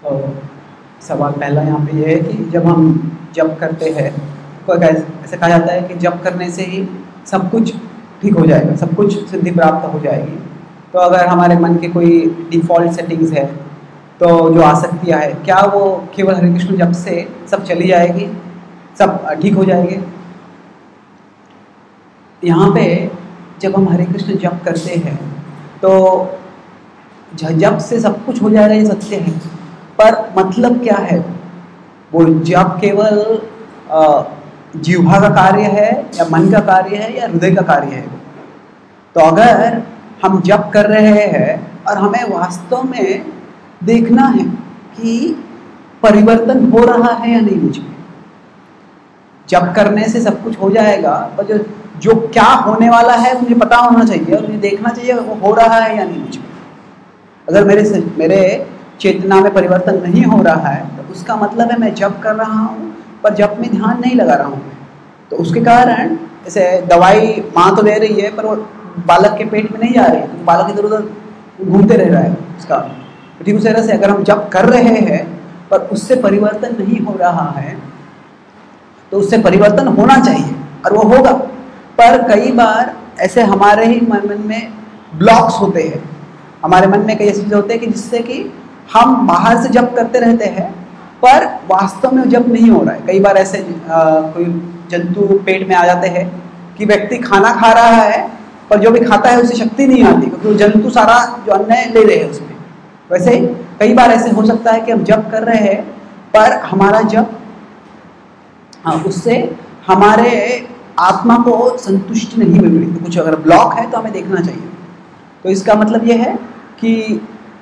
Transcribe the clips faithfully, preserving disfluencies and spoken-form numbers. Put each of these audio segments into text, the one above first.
तो सवाल पहला यहाँ पे ये है कि जब हम जप करते हैं तो ऐसे कहा जाता है कि जप करने से ही सब कुछ ठीक हो जाएगा, सब कुछ सिद्धि प्राप्त हो जाएगी। तो अगर हमारे मन की कोई डिफ़ॉल्ट सेटिंग्स है, तो जो आसक्तियाँ है, क्या वो केवल हरे कृष्ण जप से सब चली जाएगी, सब ठीक हो जाएंगे? यहाँ पे जब हम हरे कृष्ण जप करते हैं तो जप से सब कुछ हो जाएगा, ये सत्य है, पर मतलब क्या है? वो जप केवल जीवा का कार्य है या मन का कार्य है या हृदय का कार्य है? तो अगर हम जप कर रहे हैं और हमें वास्तव में देखना है कि परिवर्तन हो रहा है या नहीं मुझ में, जप करने से सब कुछ हो जाएगा, पर जो जो क्या होने वाला है मुझे पता होना चाहिए और मुझे देखना चाहिए वो हो रहा है या नहीं मुझ में। अगर मेरे से मेरे चेतना में परिवर्तन नहीं हो रहा है तो उसका मतलब है मैं जप कर रहा हूँ पर जप में ध्यान नहीं लगा रहा हूँ। तो उसके कारण जैसे दवाई माँ तो ले रही है पर वो बालक के पेट में नहीं जा रही है, तो बालक इधर उधर घूमते रह रहा है उसका। ठीक उसी तरह से अगर हम जप कर रहे हैं पर उससे परिवर्तन नहीं हो रहा है तो उससे परिवर्तन होना चाहिए और वो होगा। पर कई बार ऐसे हमारे ही मन में ब्लॉक्स होते हैं, हमारे मन में कई ऐसे चीज़ें होते हैं कि जिससे कि हम बाहर से जप करते रहते हैं पर वास्तव में जप नहीं हो रहा है। कई बार ऐसे आ, कोई जंतु पेट में आ जाते हैं कि व्यक्ति खाना खा रहा है पर जो भी खाता है उसे शक्ति नहीं आती क्योंकि वो जंतु सारा जो अन्न है ले रहे हैं उसमें। वैसे ही कई बार ऐसे हो सकता है कि हम जप कर रहे हैं पर हमारा जप हाँ उससे हमारे आत्मा को संतुष्टि नहीं मिल रही, तो कुछ अगर ब्लॉक है तो हमें देखना चाहिए। तो इसका मतलब ये है कि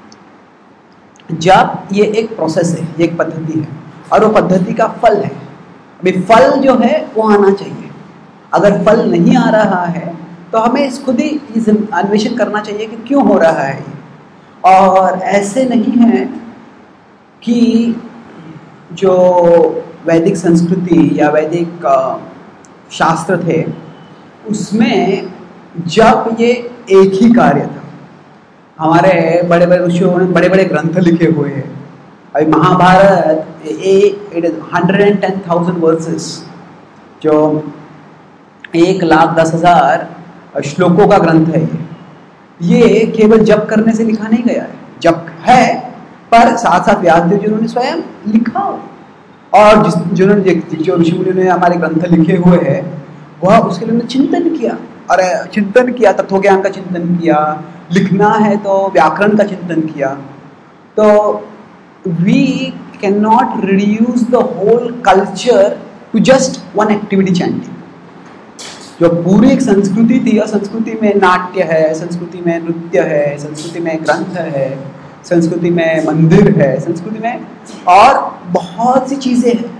जप ये एक प्रोसेस है, ये एक पद्धति है और वो पद्धति का फल है। अभी फल जो है वो आना चाहिए। अगर फल नहीं आ रहा है तो हमें इस खुद ही अन्वेषण करना चाहिए कि क्यों हो रहा है ये। और ऐसे नहीं है कि जो वैदिक संस्कृति या वैदिक शास्त्र थे उसमें जब ये एक ही कार्य था। हमारे बड़े बड़े ऋषियों ने बड़े बड़े ग्रंथ लिखे हुए हैं। अभी Mahabharata it is hundred and ten thousand verses, जो एक लाख दस हजार श्लोकों का ग्रंथ है। ये ये केवल जप करने से लिखा नहीं गया है, जप है पर साथ साथ व्यासदेव जी उन्होंने स्वयं लिखा और जिस जिन्होंने जो ऋषि मुनियों ने हमारे ग्रंथ लिखे हुए हैं वह उसके लिए चिंतन किया और चिंतन किया, तत्व ज्ञान का चिंतन किया, लिखना है तो व्याकरण का चिंतन किया। तो we can not reduce the whole culture to just one activity chanting. जो पूरी एक संस्कृति थी और संस्कृति में नाट्य है, संस्कृति में नृत्य है, संस्कृति में ग्रंथ है, संस्कृति में मंदिर है, संस्कृति में और बहुत सी चीजें हैं।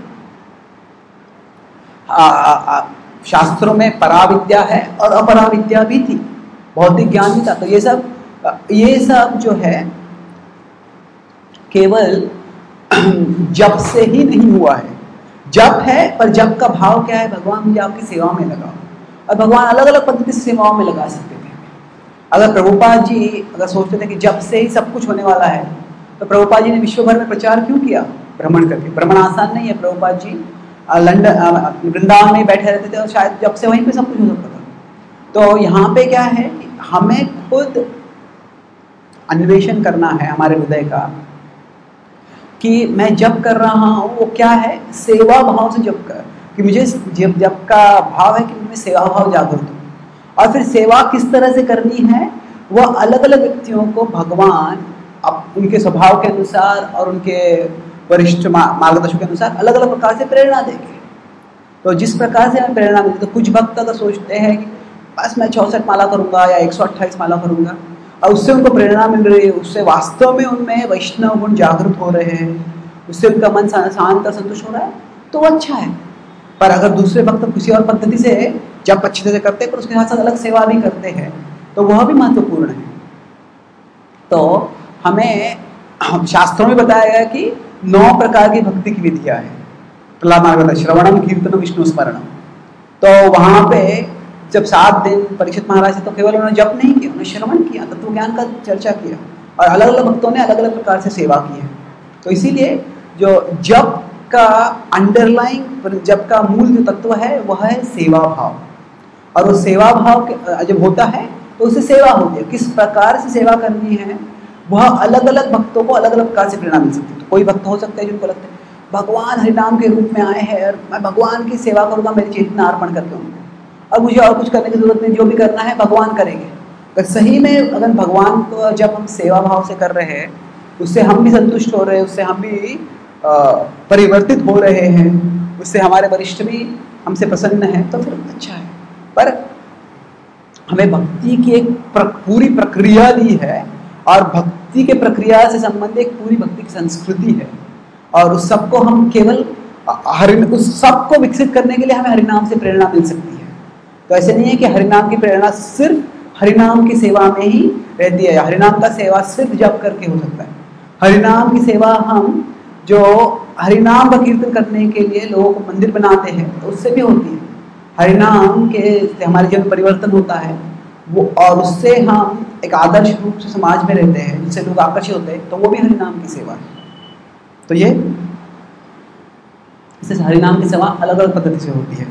शास्त्रों में पराविद्या है और अपराविद्या भी थी, भौतिक ज्ञान भी था। तो ये सब ये सब जो है केवल जप से ही नहीं हुआ है। जप है पर जप का भाव क्या है? भगवान मुझे आपकी सेवा में लगाओ। और भगवान अलग अलग पद्धति से सेवाओं में लगा सकते थे। अगर प्रभुपाद जी अगर सोचते थे कि जप से ही सब कुछ होने वाला है तो प्रभुपाद जी ने विश्व भर में प्रचार क्यों किया भ्रमण करके? भ्रमण आसान नहीं है। प्रभुपाद जी लंदन वृंदावन में बैठे रहते थे और शायद जब से वहीं पे सब कुछ हो सकता था। तो यहाँ पे क्या है कि हमें खुद अन्वेषण करना है हमारे हृदय का कि मैं जप कर रहा हूँ वो क्या है, सेवा भाव से जप कर, कि मुझे जब जप का भाव है कि मुझे सेवा भाव जागृत हो। और फिर सेवा किस तरह से करनी है वह अलग अलग व्यक्तियों को भगवान अब उनके स्वभाव के अनुसार और उनके वरिष्ठ मार्गदर्शक के अनुसार अलग अलग प्रकार से प्रेरणा देंगे। तो जिस प्रकार से हमें प्रेरणा मिलती, तो कुछ भक्त अगर सोचते हैं कि बस मैं चौसठ माला करूंगा या एक सौ अट्ठाईस माला करूंगा और उससे उनको प्रेरणा मिल रही है, उससे वास्तव में उनमें वैष्णव गुण जागृत हो रहे हैं, उससे उनका मन शांत और संतुष्ट हो रहा है तो अच्छा है। पर अगर दूसरे भक्त किसी और पद्धति से जब अच्छी तरह करते हैं पर उसके साथ साथ अलग सेवा भी करते हैं तो वह भी महत्वपूर्ण है। तो हमें शास्त्रों में बताया गया कि नौ प्रकार की भक्ति की विधियां हैं। प्रहलाद महाराज बताया श्रवणम कीर्तनम विष्णु स्मरणम। तो वहां पे जब सात दिन परीक्षित महाराज से तो केवल उन्होंने जप नहीं किया, उन्होंने श्रवण किया, तत्व ज्ञान का चर्चा किया और अलग अलग भक्तों ने अलग अलग प्रकार से सेवा की है। तो इसीलिए जो जप का अंडरलाइंग, जप का मूल जो तत्व है वह है सेवा भाव। और वो सेवा भाव जब होता है तो उससे सेवा होती है। किस प्रकार से सेवा करनी है वह अलग अलग भक्तों को अलग अलग प्रकार से प्रेरणा मिल सकती है। तो कोई भक्त हो सकता है जिनको लगता है भगवान हरिनाम के रूप में आए हैं और मैं भगवान की सेवा करूँगा मेरी चेतना अर्पण करके उनको, और मुझे और कुछ करने की जरूरत नहीं, जो भी करना है भगवान करेंगे। अगर सही में अगर भगवान को जब हम सेवा भाव से कर रहे हैं उससे हम भी संतुष्ट हो रहे हैं, उससे हम भी परिवर्तित हो रहे हैं, उससे हमारे वरिष्ठ भी हमसे प्रसन्न है, तो फिर अच्छा है। पर हमें भक्ति की एक प्र, पूरी प्रक्रिया दी है और भक्ति के प्रक्रिया से संबंधित एक पूरी भक्ति की संस्कृति है, और उस सबको हम केवल हरि उस सबको विकसित करने के लिए हमें हरिनाम से प्रेरणा मिल सकती है। तो ऐसे नहीं है कि हरिनाम की प्रेरणा सिर्फ हरिनाम की सेवा में ही रहती है, हरिनाम का सेवा सिर्फ जप करके हो सकता है। हरिनाम की सेवा हम जो हरिनाम का कीर्तन करने के लिए लोगों को मंदिर बनाते हैं तो उससे भी होती है। हरिनाम के से हमारे जीवन परिवर्तन होता है वो, और उससे हम एक आदर्श रूप से समाज में रहते हैं जिससे लोग आकर्षित होते हैं, तो वो भी हरिनाम की सेवा है। तो ये इससे हरिनाम की सेवा अलग अलग पद्धति से होती है।